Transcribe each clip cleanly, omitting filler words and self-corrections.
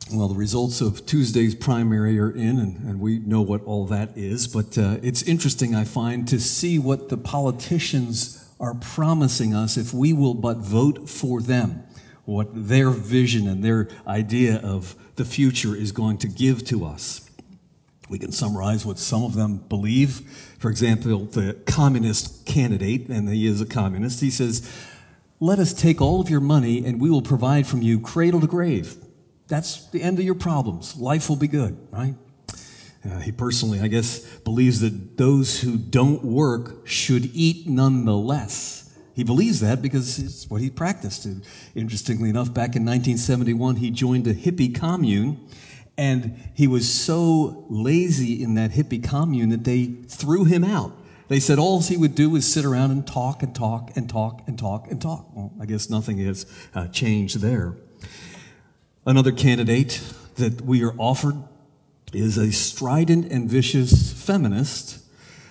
Well, the results of Tuesday's primary are in, and we know what all that is, but it's interesting, I find, to see what the politicians are promising us if we will but vote for them, what their vision and their idea of the future is going to give to us. We can summarize what some of them believe. For example, the communist candidate, and he is a communist, he says, "Let us take all of your money and we will provide from you cradle to grave. That's the end of your problems. Life will be good," right? He personally, I guess, believes that those who don't work should eat nonetheless. He believes that because it's what he practiced. And interestingly enough, back in 1971, he joined a hippie commune, and he was so lazy in that hippie commune that they threw him out. They said all he would do is sit around and talk and talk and talk and talk and talk. Well, I guess nothing has changed there. Another candidate that we are offered is a strident and vicious feminist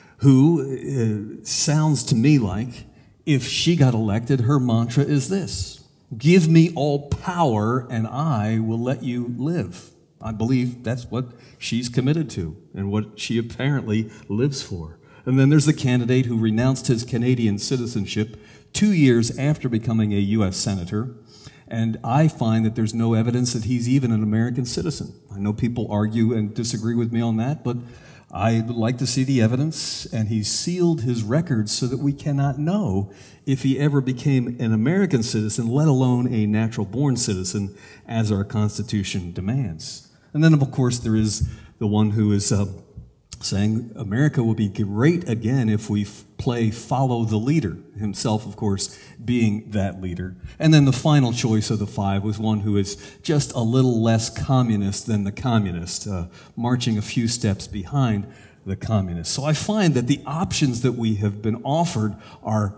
who sounds to me like if she got elected, her mantra is this: "Give me all power and I will let you live." I believe that's what she's committed to and what she apparently lives for. And then there's the candidate who renounced his Canadian citizenship 2 years after becoming a U.S. senator. And I find that there's no evidence that he's even an American citizen. I know people argue and disagree with me on that, but I would like to see the evidence, and he's sealed his records so that we cannot know if he ever became an American citizen, let alone a natural-born citizen, as our Constitution demands. And then, of course, there is the one who is saying America will be great again if we play follow the leader, himself, of course, being that leader. And then the final choice of the five was one who is just a little less communist than the communist, marching a few steps behind the communist. So I find that the options that we have been offered are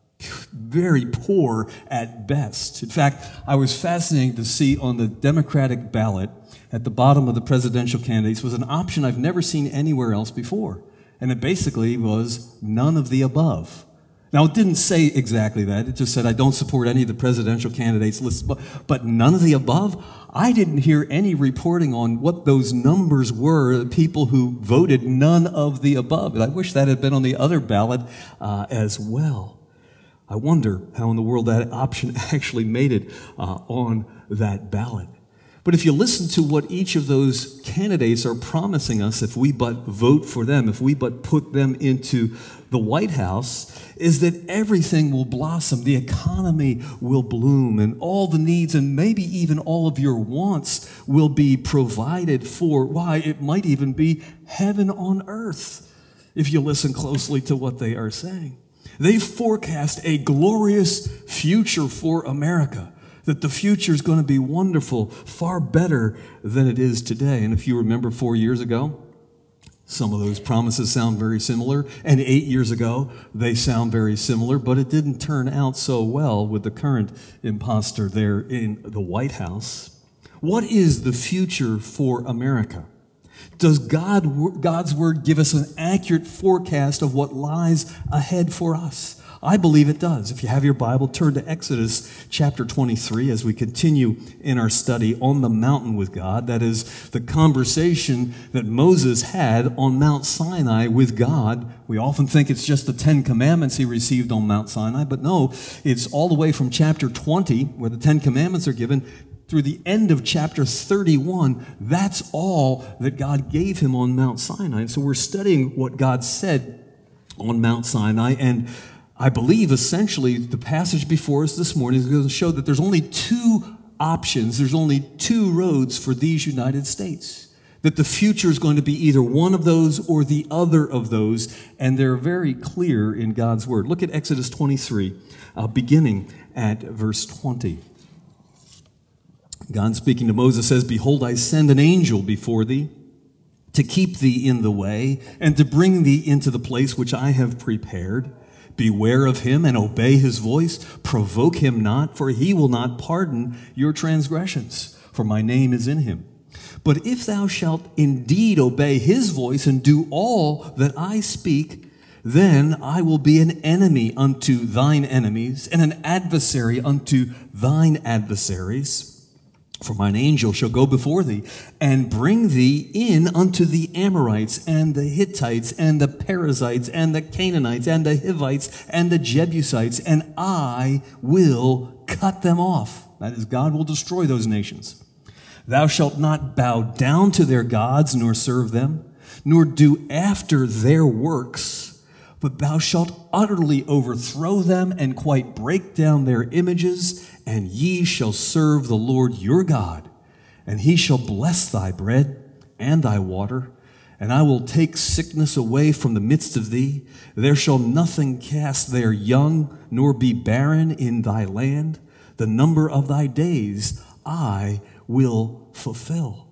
very poor at best. In fact, I was fascinated to see on the Democratic ballot at the bottom of the presidential candidates was an option I've never seen anywhere else before. And it basically was none of the above. Now, it didn't say exactly that. It just said, I don't support any of the presidential candidates listed, but none of the above? I didn't hear any reporting on what those numbers were, the people who voted none of the above. And I wish that had been on the other ballot as well. I wonder how in the world that option actually made it on that ballot. But if you listen to what each of those candidates are promising us, if we but vote for them, if we but put them into the White House, is that everything will blossom, the economy will bloom, and all the needs and maybe even all of your wants will be provided for. Why, it might even be heaven on earth, if you listen closely to what they are saying. They forecast a glorious future for America, that the future is going to be wonderful, far better than it is today. And if you remember 4 years ago, some of those promises sound very similar, and 8 years ago, they sound very similar, but it didn't turn out so well with the current imposter there in the White House. What is the future for America? Does God's Word give us an accurate forecast of what lies ahead for us? I believe it does. If you have your Bible, turn to Exodus chapter 23 as we continue in our study on the mountain with God. That is the conversation that Moses had on Mount Sinai with God. We often think it's just the 10 Commandments he received on Mount Sinai, but no, it's all the way from chapter 20, where the 10 Commandments are given, through the end of chapter 31. That's all that God gave him on Mount Sinai. And so we're studying what God said on Mount Sinai, and I believe essentially the passage before us this morning is going to show that there's only two options, there's only two roads for these United States. That the future is going to be either one of those or the other of those, and they're very clear in God's Word. Look at Exodus 23, beginning at verse 20. God speaking to Moses says, "Behold, I send an angel before thee to keep thee in the way and to bring thee into the place which I have prepared. Beware of him and obey his voice. Provoke him not, for he will not pardon your transgressions, for my name is in him. But if thou shalt indeed obey his voice and do all that I speak, then I will be an enemy unto thine enemies and an adversary unto thine adversaries. For mine angel shall go before thee, and bring thee in unto the Amorites, and the Hittites, and the Perizzites, and the Canaanites, and the Hivites, and the Jebusites, and I will cut them off. That is, God will destroy those nations. Thou shalt not bow down to their gods, nor serve them, nor do after their works, but thou shalt utterly overthrow them, and quite break down their images, and ye shall serve the Lord your God, and he shall bless thy bread and thy water, and I will take sickness away from the midst of thee. There shall nothing cast their young, nor be barren in thy land. The number of thy days I will fulfill.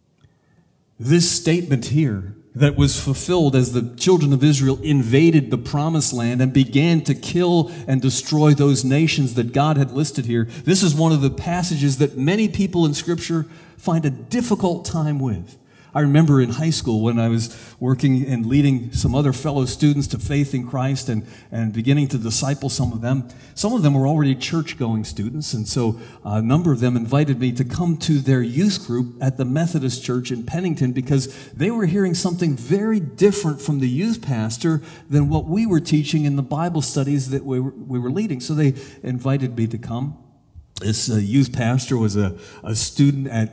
This statement here that was fulfilled as the children of Israel invaded the promised land and began to kill and destroy those nations that God had listed here. This is one of the passages that many people in Scripture find a difficult time with. I remember in high school when I was working and leading some other fellow students to faith in Christ and beginning to disciple some of them. Some of them were already church-going students, and so a number of them invited me to come to their youth group at the Methodist Church in Pennington because they were hearing something very different from the youth pastor than what we were teaching in the Bible studies that we were leading. So they invited me to come. This youth pastor was a student at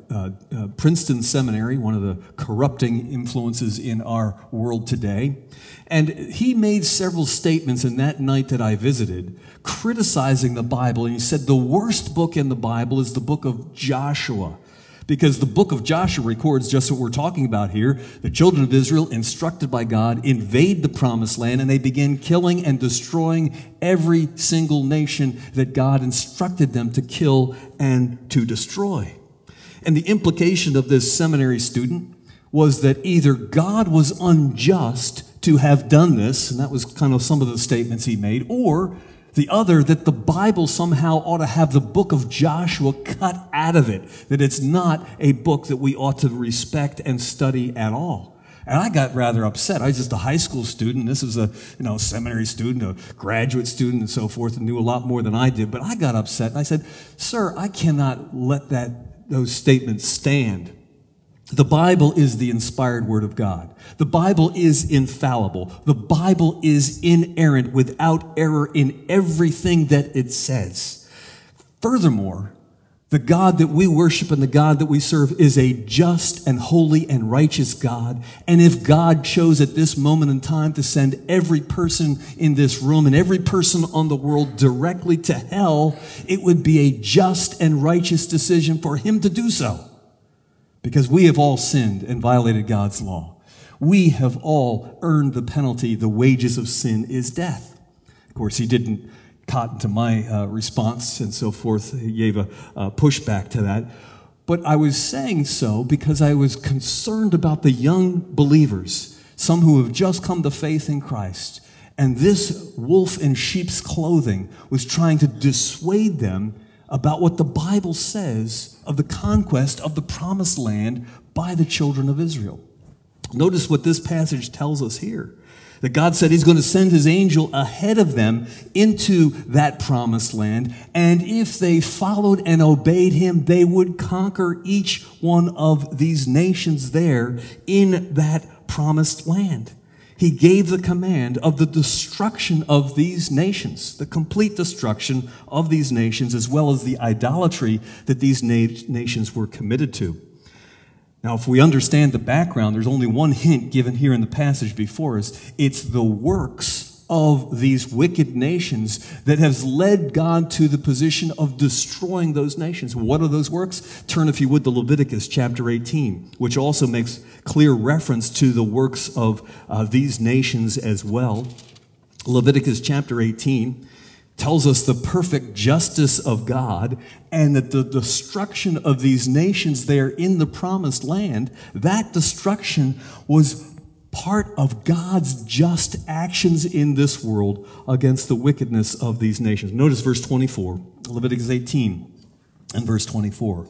Princeton Seminary, one of the corrupting influences in our world today. And he made several statements in that night that I visited, criticizing the Bible. And he said the worst book in the Bible is the book of Joshua, because the book of Joshua records just what we're talking about here. The children of Israel, instructed by God, invade the promised land, and they begin killing and destroying every single nation that God instructed them to kill and to destroy. And the implication of this seminary student was that either God was unjust to have done this, and that was kind of some of the statements he made, or the other, that the Bible somehow ought to have the book of Joshua cut out of it, that it's not a book that we ought to respect and study at all. And I got rather upset. I was just a high school student. This was a seminary student, a graduate student, and so forth, and knew a lot more than I did. But I got upset, and I said, "Sir, I cannot let those statements stand. The Bible is the inspired Word of God. The Bible is infallible. The Bible is inerrant, without error in everything that it says. Furthermore, the God that we worship and the God that we serve is a just and holy and righteous God. And if God chose at this moment in time to send every person in this room and every person on the world directly to hell, it would be a just and righteous decision for him to do so. Because we have all sinned and violated God's law. We have all earned the penalty. The wages of sin is death." Of course, he didn't cotton to my response and so forth. He gave a pushback to that. But I was saying so because I was concerned about the young believers, some who have just come to faith in Christ. And this wolf in sheep's clothing was trying to dissuade them about what the Bible says of the conquest of the promised land by the children of Israel. Notice what this passage tells us here. That God said he's going to send his angel ahead of them into that promised land. And if they followed and obeyed him, they would conquer each one of these nations there in that promised land. He gave the command of the destruction of these nations, the complete destruction of these nations, as well as the idolatry that these nations were committed to. Now, if we understand the background, there's only one hint given here in the passage before us. It's the works of these wicked nations that has led God to the position of destroying those nations. What are those works? Turn, if you would, to Leviticus chapter 18, which also makes clear reference to the works of these nations as well. Leviticus chapter 18 tells us the perfect justice of God and that the destruction of these nations there in the promised land, that destruction was part of God's just actions in this world against the wickedness of these nations. Notice verse 24, Leviticus 18 and verse 24.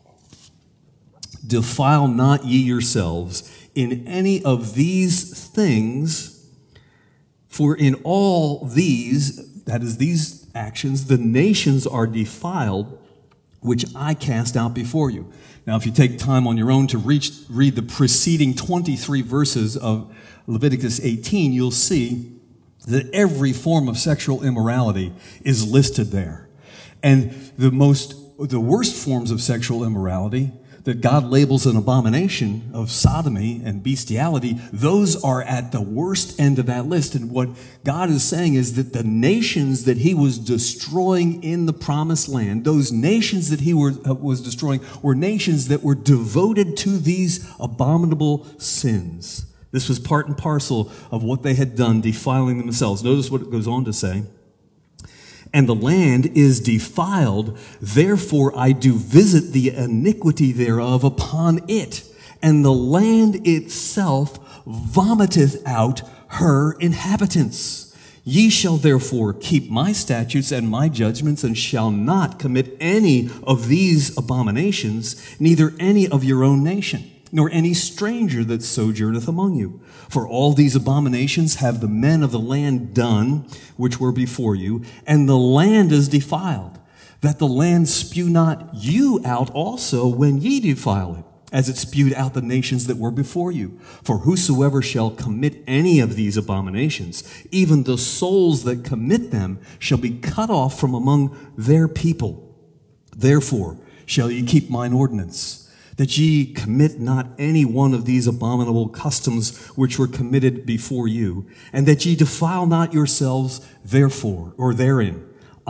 "Defile not ye yourselves in any of these things, for in all these," that is these actions, "the nations are defiled which I cast out before you. Now, if you take time on your own to read the preceding 23 verses of Leviticus 18, you'll see that every form of sexual immorality is listed there. And the worst forms of sexual immorality that God labels an abomination of sodomy and bestiality, those are at the worst end of that list. And what God is saying is that the nations that he was destroying in the promised land, those nations that he was destroying were nations that were devoted to these abominable sins. This was part and parcel of what they had done, defiling themselves. Notice what it goes on to say. And the land is defiled, therefore I do visit the iniquity thereof upon it. And the land itself vomiteth out her inhabitants. Ye shall therefore keep my statutes and my judgments, and shall not commit any of these abominations, neither any of your own nation, nor any stranger that sojourneth among you. For all these abominations have the men of the land done, which were before you, and the land is defiled, that the land spew not you out also when ye defile it, as it spewed out the nations that were before you. For whosoever shall commit any of these abominations, even the souls that commit them, shall be cut off from among their people. Therefore shall ye keep mine ordinance, that ye commit not any one of these abominable customs which were committed before you, and that ye defile not yourselves therefore, or therein.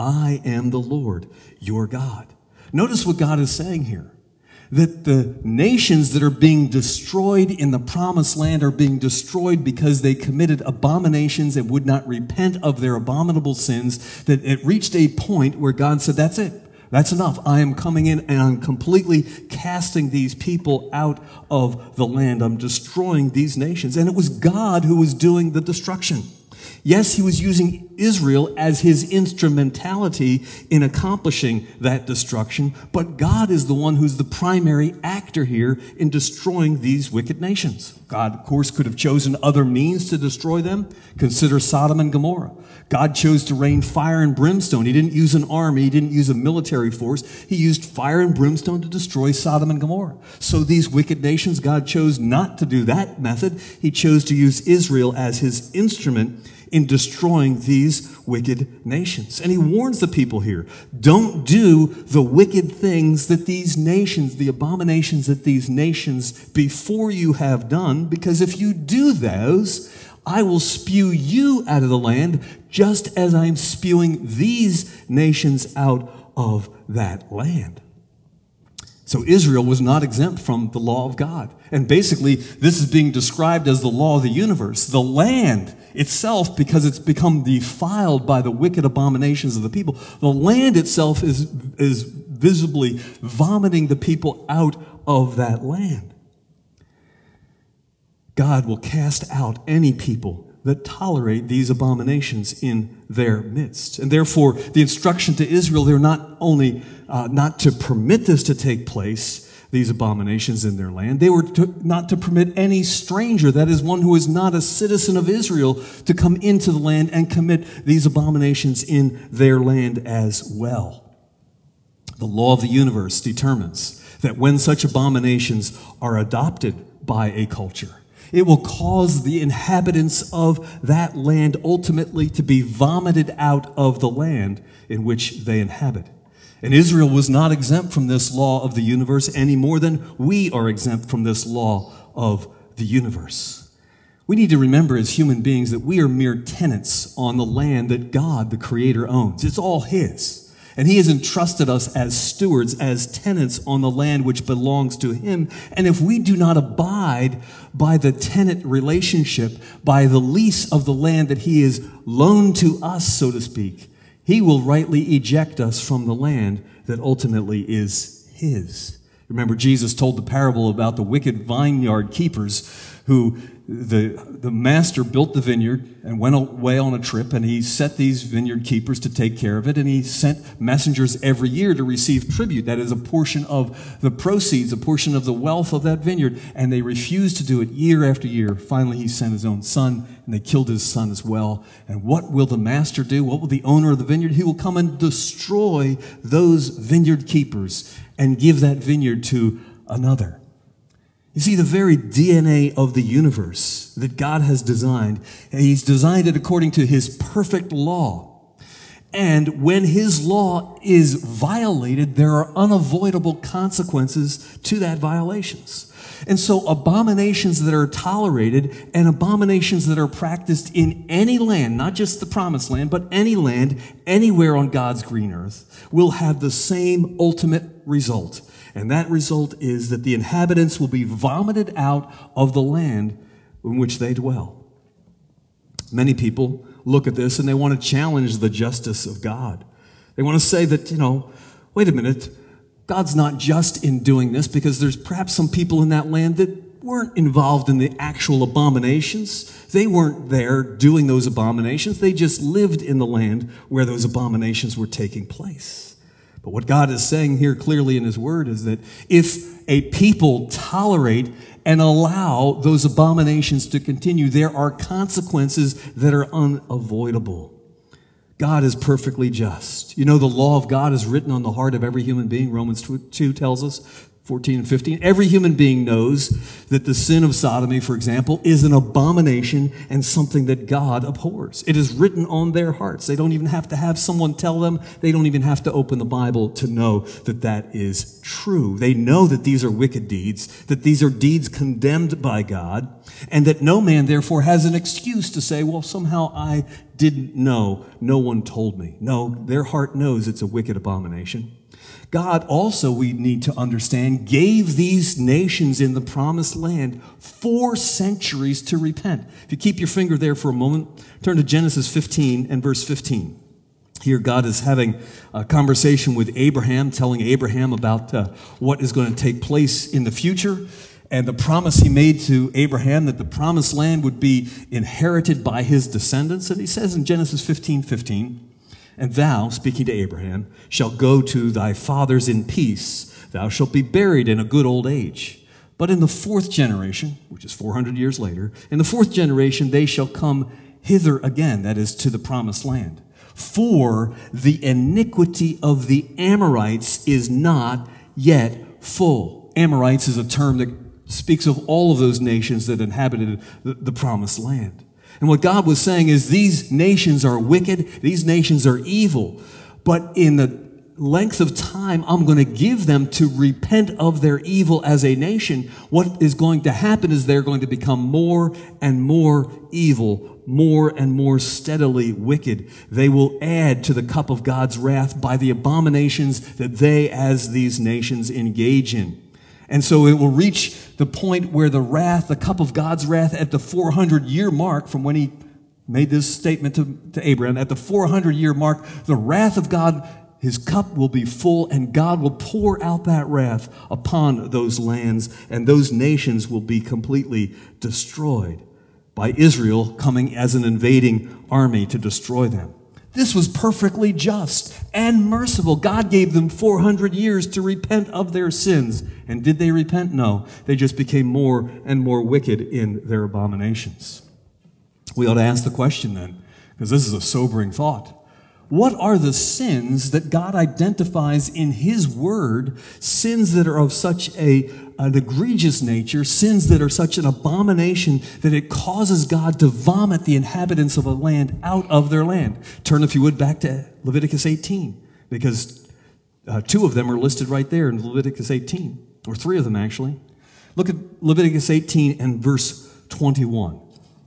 I am the Lord your God. Notice what God is saying here, that the nations that are being destroyed in the promised land are being destroyed because they committed abominations and would not repent of their abominable sins, that it reached a point where God said, that's it. That's enough. I am coming in and I'm completely casting these people out of the land. I'm destroying these nations. And it was God who was doing the destruction. Yes, he was using Israel as his instrumentality in accomplishing that destruction, but God is the one who's the primary actor here in destroying these wicked nations. God, of course, could have chosen other means to destroy them. Consider Sodom and Gomorrah. God chose to rain fire and brimstone. He didn't use an army. He didn't use a military force. He used fire and brimstone to destroy Sodom and Gomorrah. So these wicked nations, God chose not to do that method. He chose to use Israel as his instrument in destroying these wicked nations. And he warns the people here, don't do the wicked things that these nations, the abominations that these nations before you have done, because if you do those, I will spew you out of the land just as I'm spewing these nations out of that land. So Israel was not exempt from the law of God. And basically, this is being described as the law of the universe. The land itself, because it's become defiled by the wicked abominations of the people, the land itself is visibly vomiting the people out of that land. God will cast out any people that tolerate these abominations in their midst. And therefore, the instruction to Israel, they're not only not to permit this to take place, these abominations in their land, they were not to permit any stranger, that is one who is not a citizen of Israel, to come into the land and commit these abominations in their land as well. The law of the universe determines that when such abominations are adopted by a culture, it will cause the inhabitants of that land ultimately to be vomited out of the land in which they inhabit. And Israel was not exempt from this law of the universe any more than we are exempt from this law of the universe. We need to remember as human beings that we are mere tenants on the land that God, the Creator, owns. It's all His. And He has entrusted us as stewards, as tenants on the land which belongs to Him. And if we do not abide by the tenant relationship, by the lease of the land that He has loaned to us, so to speak, He will rightly eject us from the land that ultimately is His. Remember, Jesus told the parable about the wicked vineyard keepers who the master built the vineyard and went away on a trip, and he set these vineyard keepers to take care of it, and he sent messengers every year to receive tribute. That is a portion of the proceeds, a portion of the wealth of that vineyard, and they refused to do it year after year. Finally, he sent his own son, and they killed his son as well. And what will the master do? What will the owner of the vineyard? He will come and destroy those vineyard keepers and give that vineyard to another. You see, the very DNA of the universe that God has designed, he's designed it according to his perfect law. And when his law is violated, there are unavoidable consequences to that violations. And so abominations that are tolerated and abominations that are practiced in any land, not just the promised land, but any land, anywhere on God's green earth, will have the same ultimate result. And that result is that the inhabitants will be vomited out of the land in which they dwell. Many people look at this and they want to challenge the justice of God. They want to say that, wait a minute, God's not just in doing this because there's perhaps some people in that land that weren't involved in the actual abominations. They weren't there doing those abominations. They just lived in the land where those abominations were taking place. But what God is saying here clearly in his word is that if a people tolerate and allow those abominations to continue, there are consequences that are unavoidable. God is perfectly just. The law of God is written on the heart of every human being. Romans 2 tells us, 14 and 15. Every human being knows that the sin of sodomy, for example, is an abomination and something that God abhors. It is written on their hearts. They don't even have to have someone tell them. They don't even have to open the Bible to know that that is true. They know that these are wicked deeds, that these are deeds condemned by God, and that no man, therefore, has an excuse to say, well, somehow I didn't know. No one told me. No, their heart knows it's a wicked abomination. God also, we need to understand, gave these nations in the promised land 4 centuries to repent. If you keep your finger there for a moment, turn to Genesis 15 and verse 15. Here God is having a conversation with Abraham, telling Abraham about what is going to take place in the future, and the promise he made to Abraham that the promised land would be inherited by his descendants. And he says in Genesis 15:15, and thou, speaking to Abraham, shalt go to thy fathers in peace. Thou shalt be buried in a good old age. But in the 4th generation, which is 400 years later, in the 4th generation they shall come hither again, that is, to the promised land. For the iniquity of the Amorites is not yet full. Amorites is a term that speaks of all of those nations that inhabited the promised land. And what God was saying is these nations are wicked, these nations are evil, but in the length of time I'm going to give them to repent of their evil as a nation. What is going to happen is they're going to become more and more evil, more and more steadily wicked. They will add to the cup of God's wrath by the abominations that they as these nations engage in. And so it will reach the point where the cup of God's wrath at the 400-year mark from when he made this statement to Abraham, at the 400-year mark, the wrath of God, his cup will be full, and God will pour out that wrath upon those lands, and those nations will be completely destroyed by Israel coming as an invading army to destroy them. This was perfectly just and merciful. God gave them 400 years to repent of their sins. And did they repent? No. They just became more and more wicked in their abominations. We ought to ask the question then, because this is a sobering thought. What are the sins that God identifies in his word, sins that are of such an egregious nature, sins that are such an abomination that it causes God to vomit the inhabitants of a land out of their land? Turn, if you would, back to Leviticus 18, because 2 of them are listed right there in Leviticus 18, or 3 of them actually. Look at Leviticus 18 and verse 21.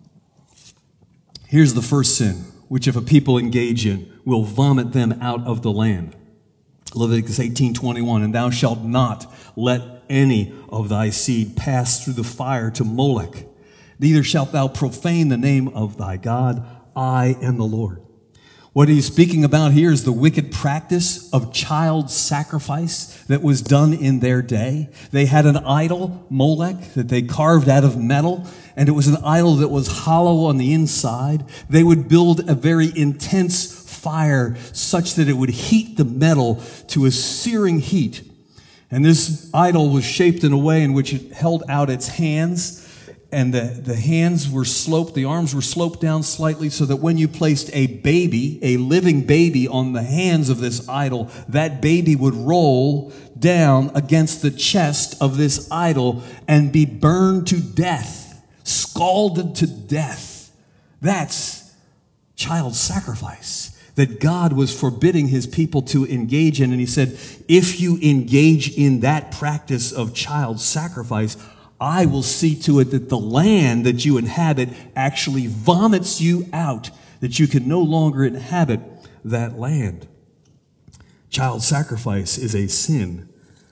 Here's the first sin, which if a people engage in, will vomit them out of the land. Leviticus 18:21, and thou shalt not let any of thy seed pass through the fire to Molech. Neither shalt thou profane the name of thy God. I am the Lord. What he's speaking about here is the wicked practice of child sacrifice that was done in their day. They had an idol, Molech, that they carved out of metal, and it was an idol that was hollow on the inside. They would build a very intense fire such that it would heat the metal to a searing heat. And this idol was shaped in a way in which it held out its hands, and the hands were sloped, the arms were sloped down slightly so that when you placed a baby, a living baby, on the hands of this idol, that baby would roll down against the chest of this idol and be burned to death, scalded to death. That's child sacrifice that God was forbidding his people to engage in. And he said, if you engage in that practice of child sacrifice, I will see to it that the land that you inhabit actually vomits you out, that you can no longer inhabit that land. Child sacrifice is a sin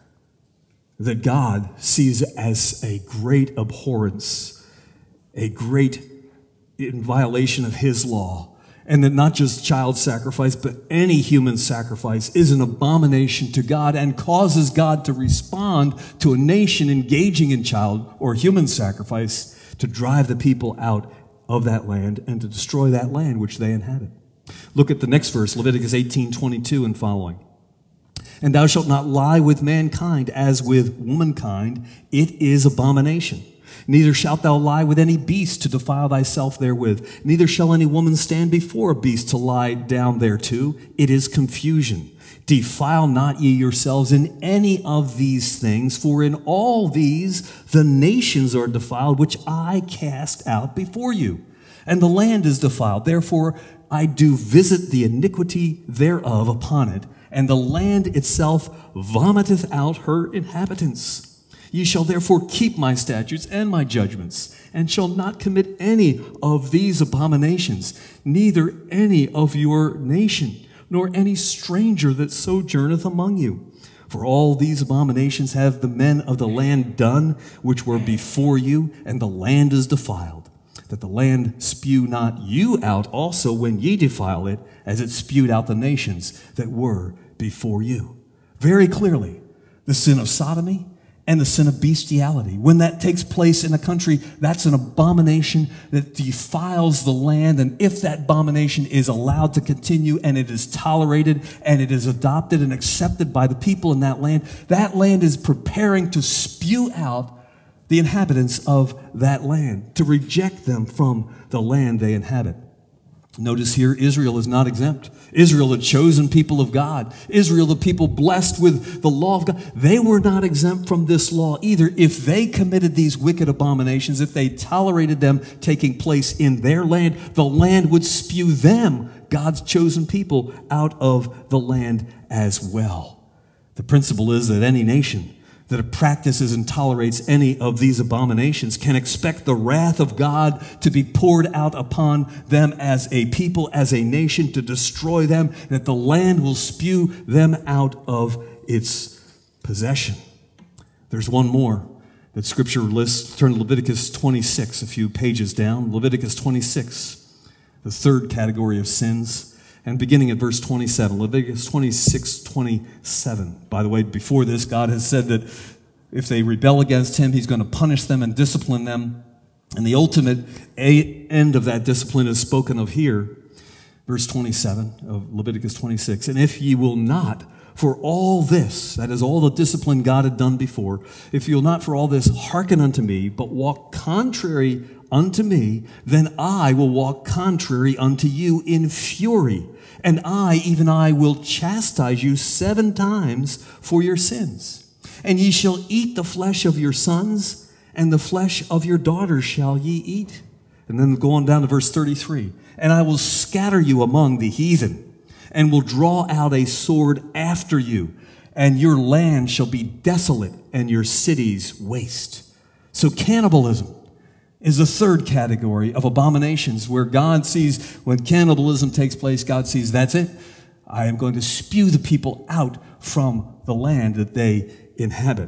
that God sees as a great abhorrence, a great violation of his law. And that not just child sacrifice, but any human sacrifice is an abomination to God and causes God to respond to a nation engaging in child or human sacrifice to drive the people out of that land and to destroy that land which they inhabit. Look at the next verse, Leviticus 18:22 and following. And thou shalt not lie with mankind as with womankind, it is abomination. Neither shalt thou lie with any beast to defile thyself therewith. Neither shall any woman stand before a beast to lie down thereto. It is confusion. Defile not ye yourselves in any of these things, for in all these the nations are defiled, which I cast out before you. And the land is defiled. Therefore I do visit the iniquity thereof upon it, and the land itself vomiteth out her inhabitants. Ye shall therefore keep my statutes and my judgments, and shall not commit any of these abominations, neither any of your nation, nor any stranger that sojourneth among you. For all these abominations have the men of the land done, which were before you, and the land is defiled, that the land spew not you out also when ye defile it, as it spewed out the nations that were before you. Very clearly, the sin of sodomy and the sin of bestiality. When that takes place in a country, that's an abomination that defiles the land. And if that abomination is allowed to continue and it is tolerated and it is adopted and accepted by the people in that land is preparing to spew out the inhabitants of that land, to reject them from the land they inhabit. Notice here, Israel is not exempt. Israel, the chosen people of God. Israel, the people blessed with the law of God. They were not exempt from this law either. If they committed these wicked abominations, if they tolerated them taking place in their land, the land would spew them, God's chosen people, out of the land as well. The principle is that any nation that practices and tolerates any of these abominations can expect the wrath of God to be poured out upon them as a people, as a nation, to destroy them, that the land will spew them out of its possession. There's one more that Scripture lists. Turn to Leviticus 26, a few pages down. Leviticus 26, the third category of sins. And beginning at verse 27, Leviticus 26:27. By the way, before this, God has said that if they rebel against him, he's going to punish them and discipline them. And the ultimate end of that discipline is spoken of here, verse 27 of Leviticus 26. And if ye will not for all this, that is all the discipline God had done before, if you'll not for all this hearken unto me, but walk contrary unto me, then I will walk contrary unto you in fury. And I, even I, will chastise you 7 times for your sins. And ye shall eat the flesh of your sons, and the flesh of your daughters shall ye eat. And then go on down to verse 33. And I will scatter you among the heathen, and will draw out a sword after you, and your land shall be desolate, and your cities waste. So cannibalism is the third category of abominations where God sees, when cannibalism takes place, God sees, that's it. I am going to spew the people out from the land that they inhabit.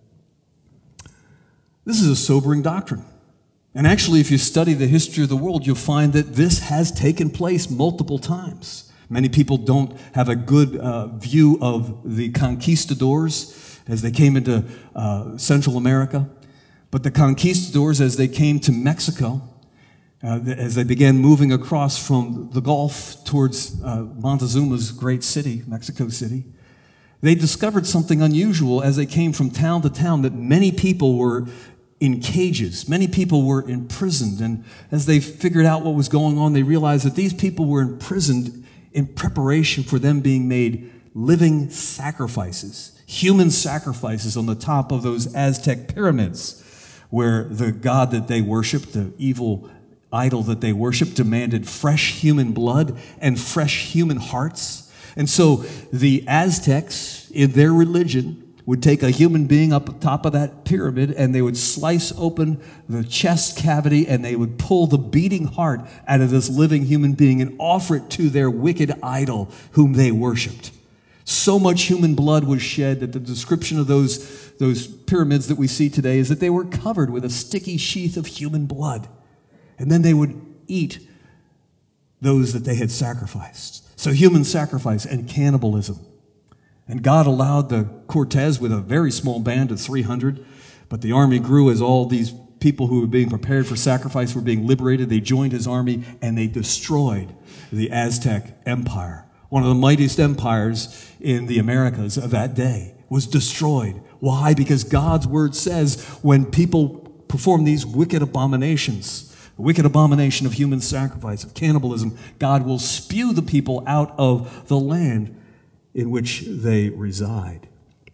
This is a sobering doctrine. And actually, if you study the history of the world, you'll find that this has taken place multiple times. Many people don't have a good view of the conquistadors as they came into Central America. But the conquistadors, as they came to Mexico, as they began moving across from the Gulf towards Montezuma's great city, Mexico City, they discovered something unusual as they came from town to town, that many people were in cages. Many people were imprisoned. And as they figured out what was going on, they realized that these people were imprisoned in preparation for them being made living sacrifices, human sacrifices on the top of those Aztec pyramids, where the god that they worshiped, the evil idol that they worshiped, demanded fresh human blood and fresh human hearts. And so the Aztecs, in their religion, would take a human being up top of that pyramid, and they would slice open the chest cavity, and they would pull the beating heart out of this living human being and offer it to their wicked idol whom they worshiped. So much human blood was shed that the description of those pyramids that we see today is that they were covered with a sticky sheath of human blood. And then they would eat those that they had sacrificed. So human sacrifice and cannibalism. And God allowed the Cortez with a very small band of 300, but the army grew as all these people who were being prepared for sacrifice were being liberated. They joined his army, and they destroyed the Aztec Empire. One of the mightiest empires in the Americas of that day was destroyed. Why? Because God's word says when people perform these wicked abominations, the wicked abomination of human sacrifice, of cannibalism, God will spew the people out of the land in which they reside.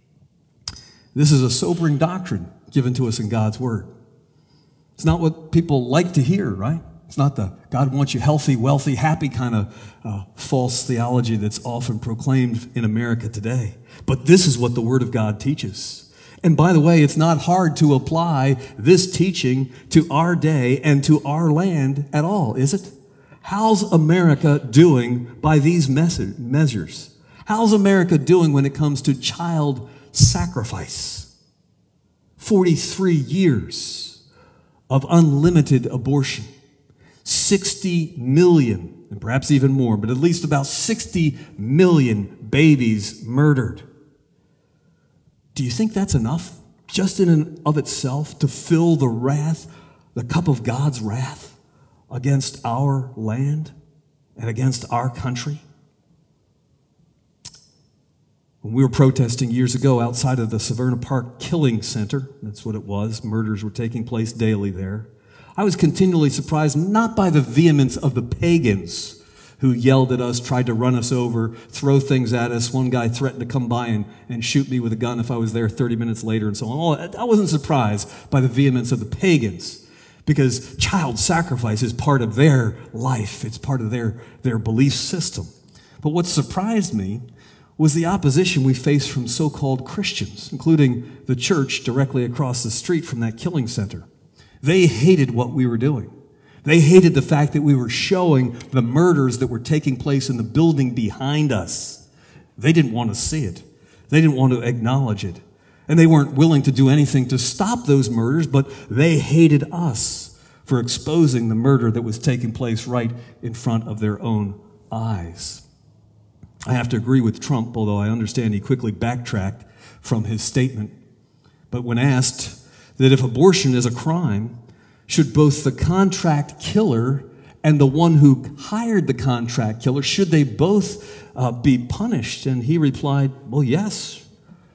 This is a sobering doctrine given to us in God's word. It's not what people like to hear, right? It's not the God wants you healthy, wealthy, happy kind of false theology that's often proclaimed in America today. But this is what the Word of God teaches. And by the way, it's not hard to apply this teaching to our day and to our land at all, is it? How's America doing by these measures? How's America doing when it comes to child sacrifice? 43 years of unlimited abortion. 60 million, and perhaps even more, but at least about 60 million babies murdered. Do you think that's enough, just in and of itself, to fill the wrath, the cup of God's wrath against our land and against our country? When we were protesting years ago outside of the Severna Park Killing Center, that's what it was, murders were taking place daily there, I was continually surprised not by the vehemence of the pagans who yelled at us, tried to run us over, throw things at us. One guy threatened to come by and shoot me with a gun if I was there 30 minutes later and so on. I wasn't surprised by the vehemence of the pagans, because child sacrifice is part of their life. It's part of their belief system. But what surprised me was the opposition we faced from so-called Christians, including the church directly across the street from that killing center. They hated what we were doing. They hated the fact that we were showing the murders that were taking place in the building behind us. They didn't want to see it. They didn't want to acknowledge it. And they weren't willing to do anything to stop those murders, but they hated us for exposing the murder that was taking place right in front of their own eyes. I have to agree with Trump, although I understand he quickly backtracked from his statement. But when asked that if abortion is a crime, should both the contract killer and the one who hired the contract killer, should they both be punished? And he replied, well, yes.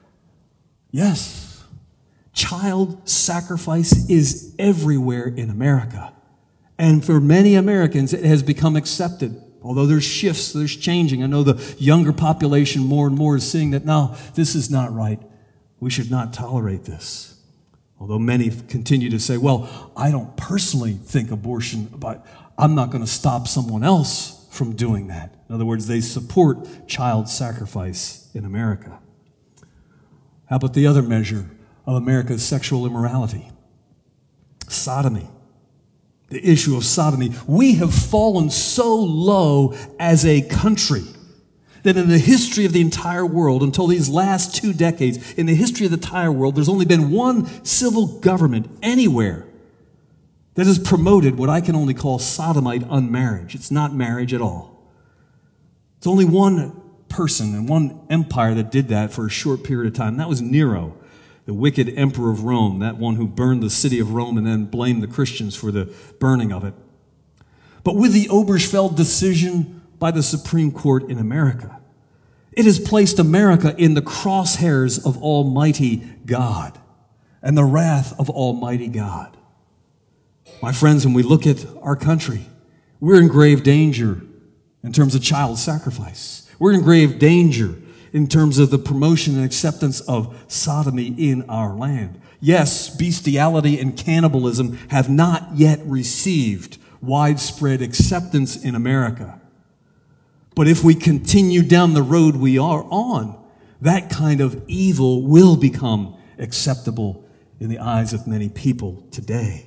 Yes. Child sacrifice is everywhere in America. And for many Americans, it has become accepted. Although there's shifts, there's changing. I know the younger population more and more is seeing that, no, this is not right. We should not tolerate this. Although many continue to say, well, I don't personally think abortion, but I'm not going to stop someone else from doing that. In other words, they support child sacrifice in America. How about the other measure of America's sexual immorality? Sodomy. The issue of sodomy. We have fallen so low as a country that in the history of the entire world, until these last 2 decades, in the history of the entire world, there's only been one civil government anywhere that has promoted what I can only call sodomite unmarriage. It's not marriage at all. It's only one person and one empire that did that for a short period of time. That was Nero, the wicked emperor of Rome, that one who burned the city of Rome and then blamed the Christians for the burning of it. But with the Obergefell decision by the Supreme Court in America, it has placed America in the crosshairs of Almighty God and the wrath of Almighty God. My friends, when we look at our country, we're in grave danger in terms of child sacrifice. We're in grave danger in terms of the promotion and acceptance of sodomy in our land. Yes, bestiality and cannibalism have not yet received widespread acceptance in America. But if we continue down the road we are on, that kind of evil will become acceptable in the eyes of many people today.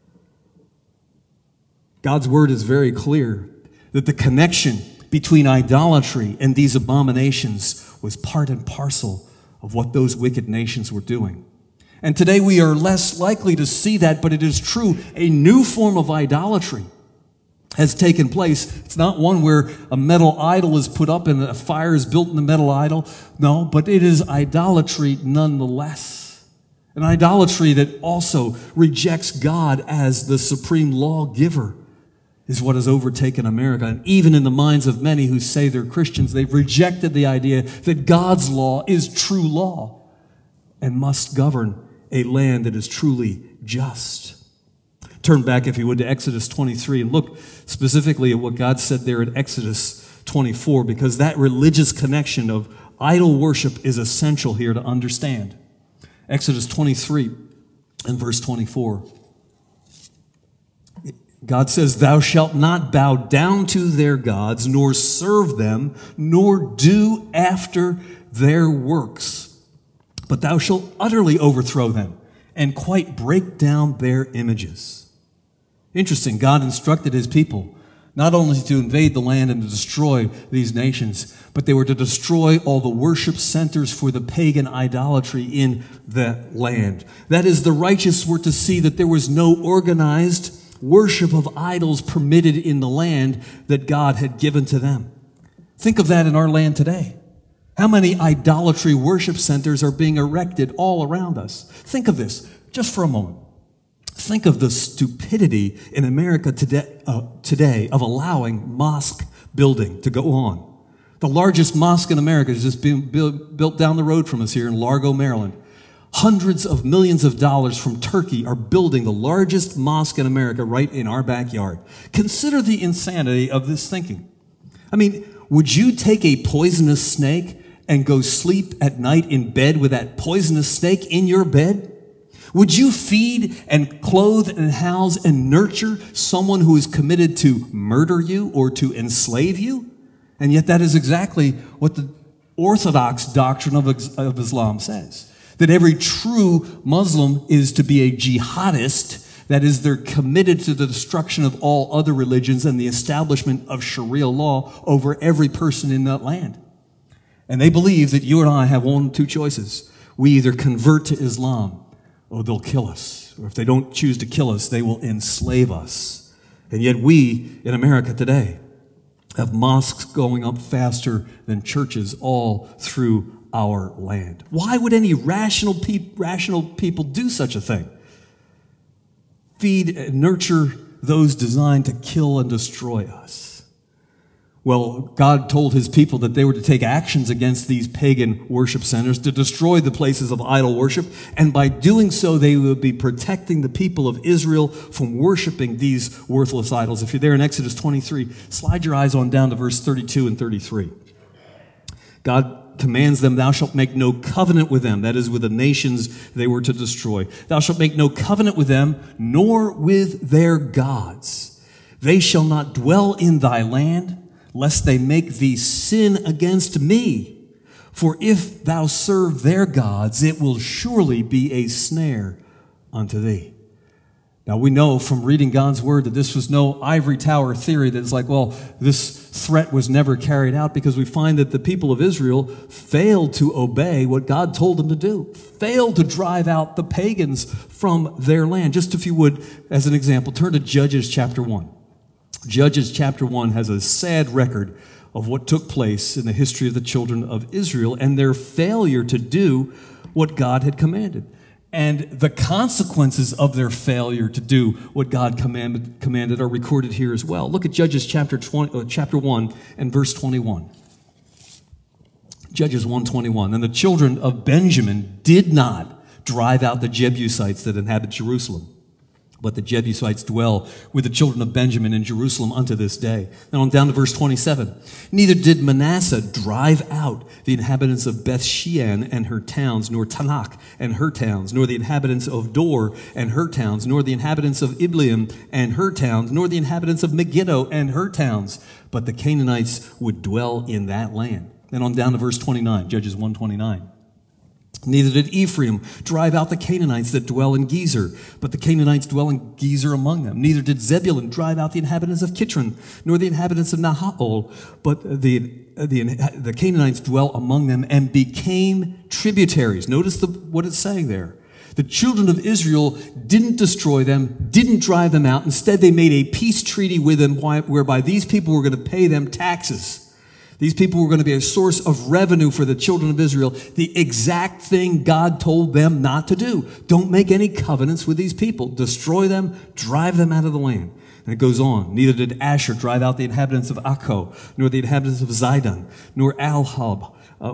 God's word is very clear that the connection between idolatry and these abominations was part and parcel of what those wicked nations were doing. And today we are less likely to see that, but it is true. A new form of idolatry has taken place. It's not one where a metal idol is put up and a fire is built in the metal idol. No, but it is idolatry nonetheless. An idolatry that also rejects God as the supreme lawgiver is what has overtaken America. And even in the minds of many who say they're Christians, they've rejected the idea that God's law is true law and must govern a land that is truly just. Turn back, if you would, to Exodus 23 and look specifically at what God said there in Exodus 24, because that religious connection of idol worship is essential here to understand. Exodus 23 and verse 24. God says, "Thou shalt not bow down to their gods, nor serve them, nor do after their works. But thou shalt utterly overthrow them and quite break down their images." Interesting, God instructed his people not only to invade the land and to destroy these nations, but they were to destroy all the worship centers for the pagan idolatry in the land. That is, the righteous were to see that there was no organized worship of idols permitted in the land that God had given to them. Think of that in our land today. How many idolatry worship centers are being erected all around us? Think of this just for a moment. Think of the stupidity in America today of allowing mosque building to go on. The largest mosque in America is just being built down the road from us here in Largo, Maryland. Hundreds of millions of dollars from Turkey are building the largest mosque in America right in our backyard. Consider the insanity of this thinking. I mean, would you take a poisonous snake and go sleep at night in bed with that poisonous snake in your bed? Would you feed and clothe and house and nurture someone who is committed to murder you or to enslave you? And yet that is exactly what the orthodox doctrine of Islam says. That every true Muslim is to be a jihadist, that is, they're committed to the destruction of all other religions and the establishment of Sharia law over every person in that land. And they believe that you and I have one of two choices. We either convert to Islam or they'll kill us. Or if they don't choose to kill us, they will enslave us. And yet we, in America today, have mosques going up faster than churches all through our land. Why would any rational people do such a thing? Feed and nurture those designed to kill and destroy us. Well, God told his people that they were to take actions against these pagan worship centers, to destroy the places of idol worship, and by doing so, they would be protecting the people of Israel from worshiping these worthless idols. If you're there in Exodus 23, slide your eyes on down to verse 32 and 33. God commands them, "Thou shalt make no covenant with them," that is, with the nations they were to destroy. "Thou shalt make no covenant with them, nor with their gods. They shall not dwell in thy land, lest they make thee sin against me. For if thou serve their gods, it will surely be a snare unto thee." Now we know from reading God's word that this was no ivory tower theory that it's like, well, this threat was never carried out, because we find that the people of Israel failed to obey what God told them to do, failed to drive out the pagans from their land. Just if you would, as an example, turn to Judges chapter 1. Judges chapter 1 has a sad record of what took place in the history of the children of Israel and their failure to do what God had commanded. And the consequences of their failure to do what God commanded are recorded here as well. Look at Judges chapter 1 and verse 21. Judges 1:21. And the children of Benjamin did not drive out the Jebusites that inhabit Jerusalem, but the Jebusites dwell with the children of Benjamin in Jerusalem unto this day. Then on down to verse 27. Neither did Manasseh drive out the inhabitants of Beth-shean and her towns, nor Tanakh and her towns, nor the inhabitants of Dor and her towns, nor the inhabitants of Ibleam and her towns, nor the inhabitants of Megiddo and her towns. But the Canaanites would dwell in that land. Then on down to verse 29, Judges 1:29. Neither did Ephraim drive out the Canaanites that dwell in Gezer, but the Canaanites dwell in Gezer among them. Neither did Zebulun drive out the inhabitants of Kitron, nor the inhabitants of Nahal, but the Canaanites dwell among them and became tributaries. Notice what it's saying there. The children of Israel didn't destroy them, didn't drive them out. Instead, they made a peace treaty with them whereby these people were going to pay them taxes. These people were going to be a source of revenue for the children of Israel, the exact thing God told them not to do. Don't make any covenants with these people. Destroy them, drive them out of the land. And it goes on. Neither did Asher drive out the inhabitants of Akko, nor the inhabitants of Zidon, nor Halab,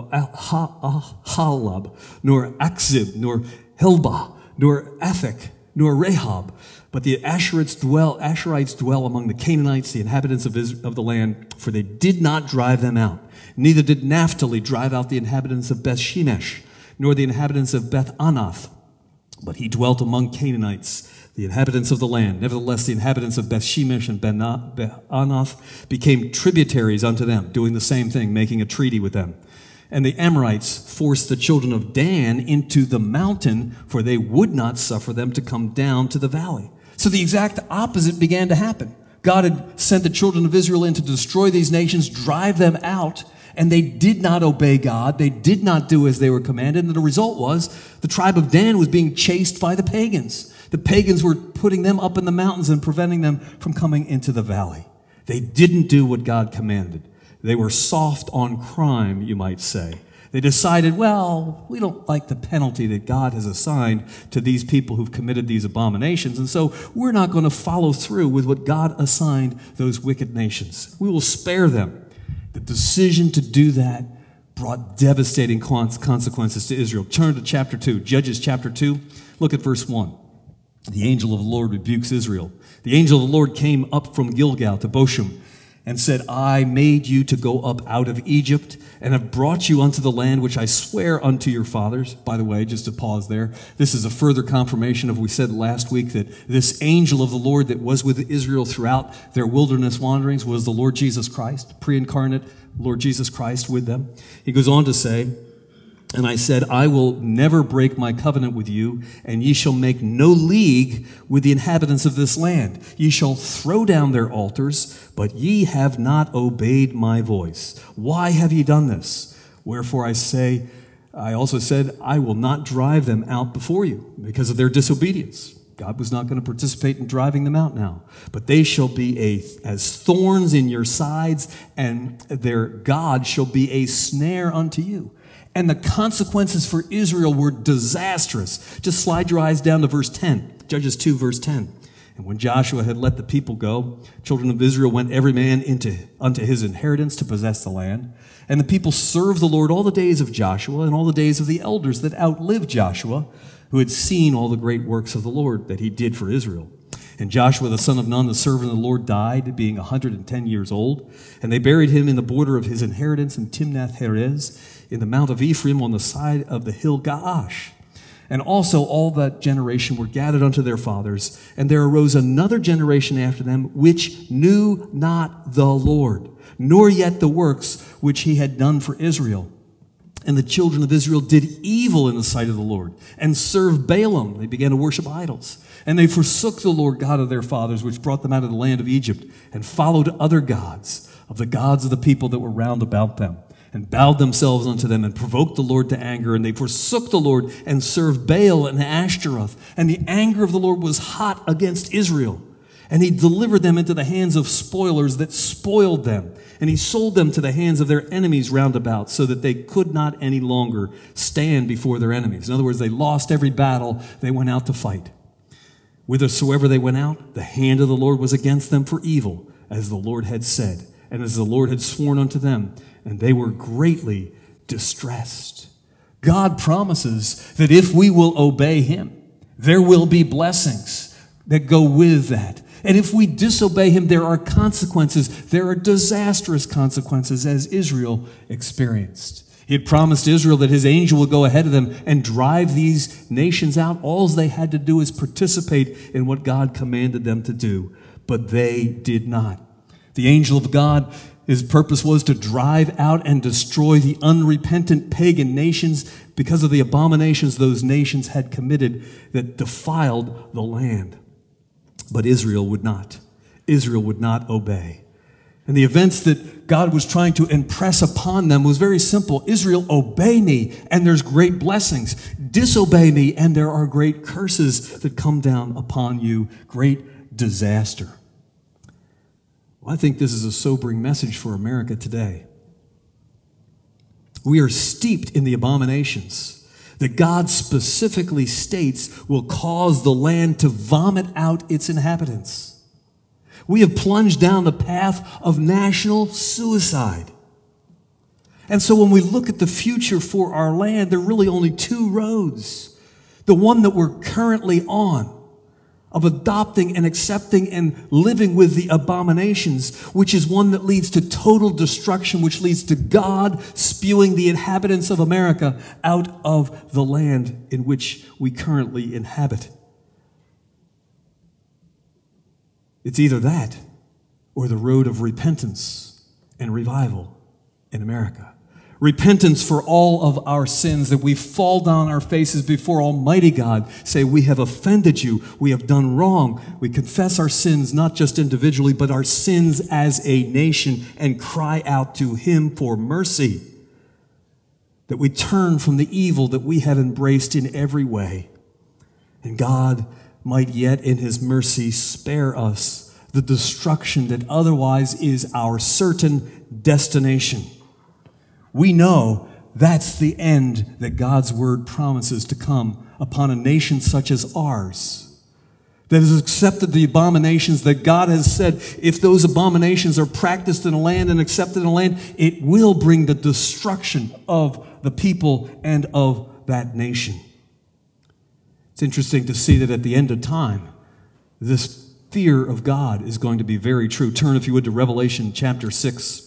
nor Akzib, nor Hilbah, nor Aphek, nor Rehob. But the Asherites dwell among the Canaanites, the inhabitants of the land, for they did not drive them out. Neither did Naphtali drive out the inhabitants of Beth-shemesh, nor the inhabitants of Beth-anath. But he dwelt among Canaanites, the inhabitants of the land. Nevertheless, the inhabitants of Beth-shemesh and Beth-anath became tributaries unto them, doing the same thing, making a treaty with them. And the Amorites forced the children of Dan into the mountain, for they would not suffer them to come down to the valley. So the exact opposite began to happen. God had sent the children of Israel in to destroy these nations, drive them out, and they did not obey God. They did not do as they were commanded, and the result was the tribe of Dan was being chased by the pagans. The pagans were putting them up in the mountains and preventing them from coming into the valley. They didn't do what God commanded. They were soft on crime, you might say. They decided, well, we don't like the penalty that God has assigned to these people who've committed these abominations, and so we're not going to follow through with what God assigned those wicked nations. We will spare them. The decision to do that brought devastating consequences to Israel. Turn to chapter 2, Judges chapter 2. Look at verse 1. The angel of the Lord rebukes Israel. The angel of the Lord came up from Gilgal to Bochum, and said, I made you to go up out of Egypt, and have brought you unto the land which I swear unto your fathers. By the way, just to pause there, this is a further confirmation of what we said last week, that this angel of the Lord that was with Israel throughout their wilderness wanderings was the Lord Jesus Christ, pre-incarnate Lord Jesus Christ with them. He goes on to say, and I said, I will never break my covenant with you, and ye shall make no league with the inhabitants of this land. Ye shall throw down their altars, but ye have not obeyed my voice. Why have ye done this? Wherefore I also said, I will not drive them out before you, because of their disobedience. God was not going to participate in driving them out now. But they shall be as thorns in your sides, and their God shall be a snare unto you. And the consequences for Israel were disastrous. Just slide your eyes down to verse 10, Judges 2, verse 10. And when Joshua had let the people go, children of Israel went every man unto his inheritance to possess the land. And the people served the Lord all the days of Joshua and all the days of the elders that outlived Joshua, who had seen all the great works of the Lord that he did for Israel. And Joshua the son of Nun, the servant of the Lord, died, being 110 years old. And they buried him in the border of his inheritance in Timnath-Heres, in the mount of Ephraim on the side of the hill Gaash. And also all that generation were gathered unto their fathers, and there arose another generation after them, which knew not the Lord, nor yet the works which he had done for Israel. And the children of Israel did evil in the sight of the Lord, and served Balaam. They began to worship idols. And they forsook the Lord God of their fathers, which brought them out of the land of Egypt, and followed other gods, of the gods of the people that were round about them, and bowed themselves unto them, and provoked the Lord to anger. And they forsook the Lord, and served Baal and Ashtaroth. And the anger of the Lord was hot against Israel. And he delivered them into the hands of spoilers that spoiled them. And he sold them to the hands of their enemies round about, so that they could not any longer stand before their enemies. In other words, they lost every battle they went out to fight. Whithersoever they went out, the hand of the Lord was against them for evil, as the Lord had said, and as the Lord had sworn unto them. And they were greatly distressed. God promises that if we will obey him, there will be blessings that go with that. And if we disobey him, there are consequences. There are disastrous consequences, as Israel experienced. He had promised Israel that his angel would go ahead of them and drive these nations out. All they had to do is participate in what God commanded them to do. But they did not. The angel of God, his purpose was to drive out and destroy the unrepentant pagan nations because of the abominations those nations had committed that defiled the land. But Israel would not. Israel would not obey. And the events that God was trying to impress upon them was very simple. Israel, obey me, and there's great blessings. Disobey me, and there are great curses that come down upon you, great disaster. Well, I think this is a sobering message for America today. We are steeped in the abominations that God specifically states will cause the land to vomit out its inhabitants. We have plunged down the path of national suicide. And so when we look at the future for our land, there are really only two roads. The one that we're currently on, of adopting and accepting and living with the abominations, which is one that leads to total destruction, which leads to God spewing the inhabitants of America out of the land in which we currently inhabit. It's either that or the road of repentance and revival in America. Repentance for all of our sins, that we fall down on our faces before Almighty God, say, we have offended you, we have done wrong. We confess our sins, not just individually, but our sins as a nation, and cry out to him for mercy. That we turn from the evil that we have embraced in every way. And God might yet in his mercy spare us the destruction that otherwise is our certain destination. We know that's the end that God's word promises to come upon a nation such as ours, that has accepted the abominations that God has said, if those abominations are practiced in a land and accepted in a land, it will bring the destruction of the people and of that nation. It's interesting to see that at the end of time, this fear of God is going to be very true. Turn, if you would, to Revelation chapter 6.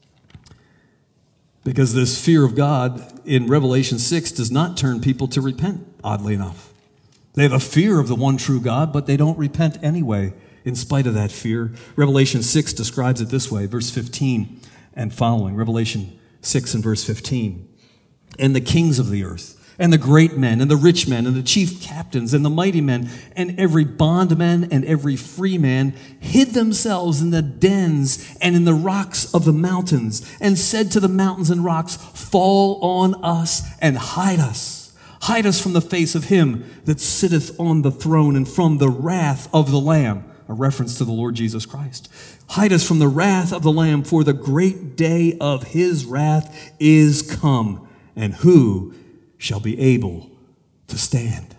Because this fear of God in Revelation 6 does not turn people to repent, oddly enough. They have a fear of the one true God, but they don't repent anyway, in spite of that fear. Revelation 6 describes it this way, verse 15 and following. Revelation 6 and verse 15. And the kings of the earth, and the great men, and the rich men, and the chief captains, and the mighty men, and every bondman and every free man hid themselves in the dens and in the rocks of the mountains, and said to the mountains and rocks, fall on us and hide us. Hide us from the face of him that sitteth on the throne and from the wrath of the Lamb. A reference to the Lord Jesus Christ. Hide us from the wrath of the Lamb, for the great day of his wrath is come. And who shall be able to stand?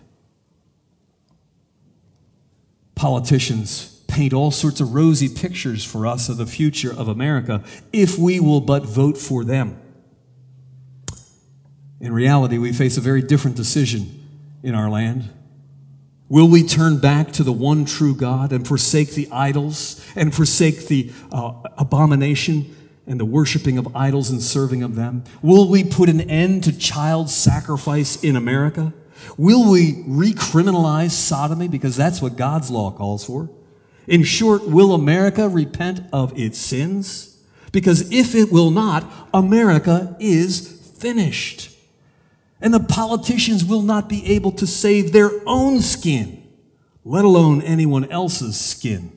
Politicians paint all sorts of rosy pictures for us of the future of America if we will but vote for them. In reality, we face a very different decision in our land. Will we turn back to the one true God and forsake the idols and forsake the abomination and the worshiping of idols and serving of them? Will we put an end to child sacrifice in America? Will we recriminalize sodomy, because that's what God's law calls for? In short, will America repent of its sins? Because if it will not, America is finished. And the politicians will not be able to save their own skin, let alone anyone else's skin.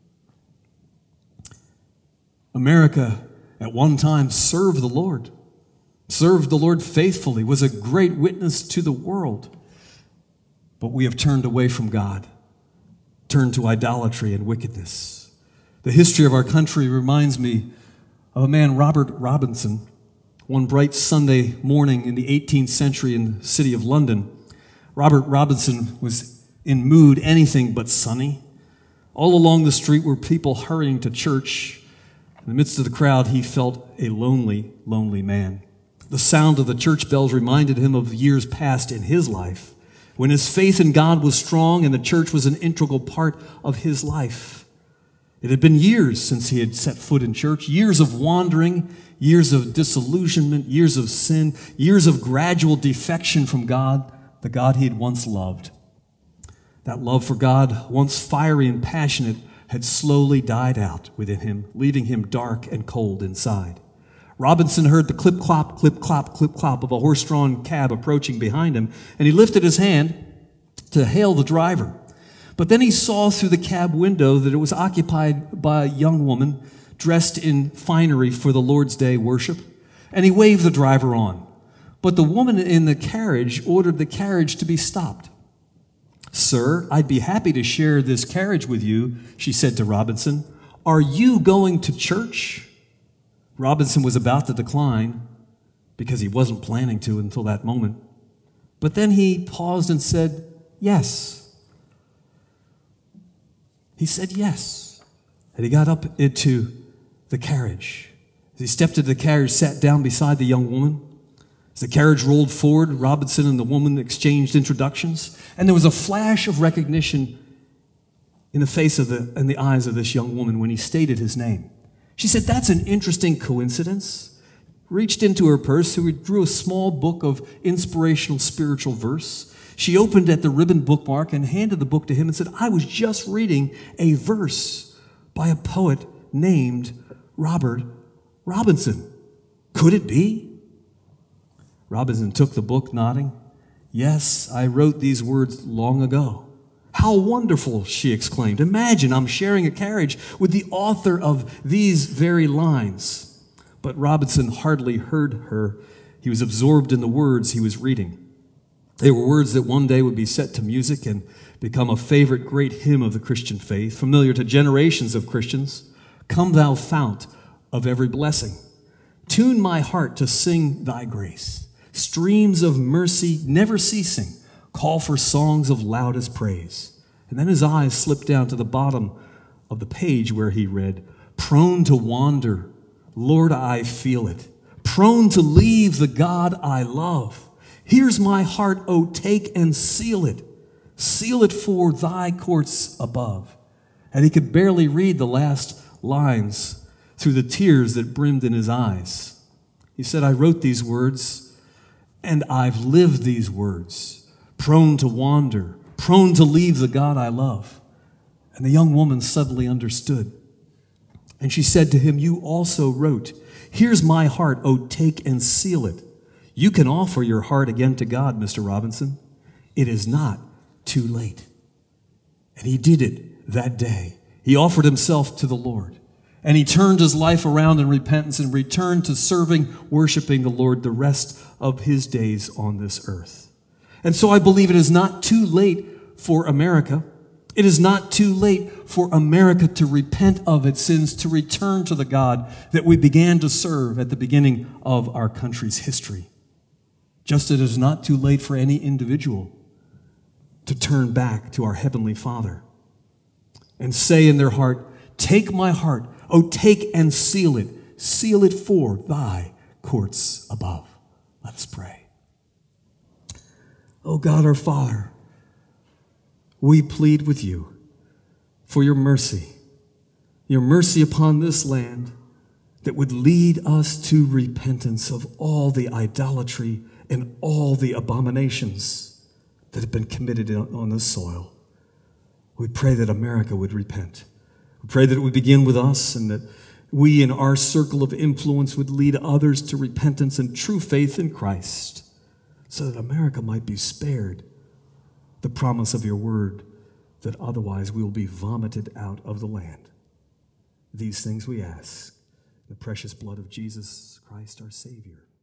America at one time served the Lord faithfully, was a great witness to the world. But we have turned away from God. turned to idolatry and wickedness. The history of our country reminds me of a man, Robert Robinson. One bright Sunday morning in the 18th century in the city of London, Robert Robinson was in mood anything but sunny. All along the street were people hurrying to church. In the midst of the crowd, he felt a lonely, lonely man. The sound of the church bells reminded him of years past in his life, when his faith in God was strong and the church was an integral part of his life. It had been years since he had set foot in church, years of wandering, years of disillusionment, years of sin, years of gradual defection from God, the God he had once loved. That love for God, once fiery and passionate, had slowly died out within him, leaving him dark and cold inside. Robinson heard the clip-clop, clip-clop, clip-clop of a horse-drawn cab approaching behind him, and he lifted his hand to hail the driver. But then he saw through the cab window that it was occupied by a young woman dressed in finery for the Lord's Day worship, and he waved the driver on. But the woman in the carriage ordered the carriage to be stopped. "Sir, I'd be happy to share this carriage with you," she said to Robinson. "Are you going to church?" Robinson was about to decline, because he wasn't planning to until that moment. But then he paused and said, "Yes." He said yes. And he got up into the carriage. As he stepped into the carriage, sat down beside the young woman. As the carriage rolled forward, Robinson and the woman exchanged introductions, and there was a flash of recognition in the face of in the eyes of this young woman when he stated his name. She said, "That's an interesting coincidence." Reached into her purse, drew a small book of inspirational spiritual verse. She opened at the ribbon bookmark and handed the book to him and said, "I was just reading a verse by a poet named Robert Robinson. Could it be?" Robinson took the book, nodding. "Yes, I wrote these words long ago." "How wonderful," she exclaimed. "Imagine I'm sharing a carriage with the author of these very lines." But Robinson hardly heard her. He was absorbed in the words he was reading. They were words that one day would be set to music and become a favorite great hymn of the Christian faith, familiar to generations of Christians. "Come thou fount of every blessing. Tune my heart to sing thy grace. Streams of mercy never ceasing, call for songs of loudest praise." And then his eyes slipped down to the bottom of the page where he read, "Prone to wander, Lord, I feel it. Prone to leave the God I love. Here's my heart, oh, take and seal it. Seal it for thy courts above." And he could barely read the last lines through the tears that brimmed in his eyes. He said, "I wrote these words, and I've lived these words. Prone to wander, prone to leave the God I love." And the young woman suddenly understood. And she said to him, "You also wrote, 'Here's my heart, oh, take and seal it.' You can offer your heart again to God, Mr. Robinson. It is not too late." And he did it that day. He offered himself to the Lord. And he turned his life around in repentance and returned to serving, worshiping the Lord the rest of his days on this earth. And so I believe it is not too late for America. It is not too late for America to repent of its sins, to return to the God that we began to serve at the beginning of our country's history. Just as it is not too late for any individual to turn back to our Heavenly Father and say in their heart, "Take my heart, oh, take and seal it for thy courts above." Let us pray. Oh God, our Father, we plead with you for your mercy upon this land that would lead us to repentance of all the idolatry and all the abominations that have been committed on this soil. We pray that America would repent. We pray that it would begin with us and that we in our circle of influence would lead others to repentance and true faith in Christ so that America might be spared the promise of your word that otherwise we will be vomited out of the land. These things we ask in the precious blood of Jesus Christ, our Savior.